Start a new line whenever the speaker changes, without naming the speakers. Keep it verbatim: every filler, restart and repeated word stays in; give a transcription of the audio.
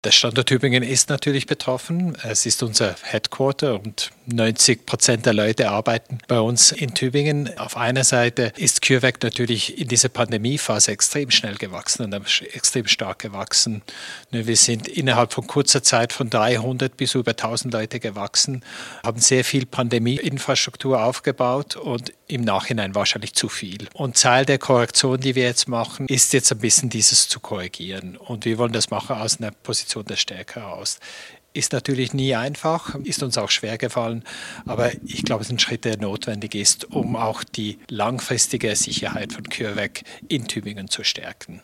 Der Standort Tübingen ist natürlich betroffen. Es ist unser Headquarter und neunzig Prozent der Leute arbeiten bei uns in Tübingen. Auf einer Seite ist CureVac natürlich in dieser Pandemiephase extrem schnell gewachsen und extrem stark gewachsen. Wir sind innerhalb von kurzer Zeit von dreihundert bis über tausend Leute gewachsen, haben sehr viel Pandemieinfrastruktur aufgebaut und im Nachhinein wahrscheinlich zu viel. Und Teil der Korrektion, die wir jetzt machen, ist jetzt ein bisschen dieses zu korrigieren. Und wir wollen das machen aus einer Position der Stärke heraus. Ist natürlich nie einfach, ist uns auch schwer gefallen, aber ich glaube, es ist ein Schritt, der notwendig ist, um auch die langfristige Sicherheit von CureVac in Tübingen zu stärken.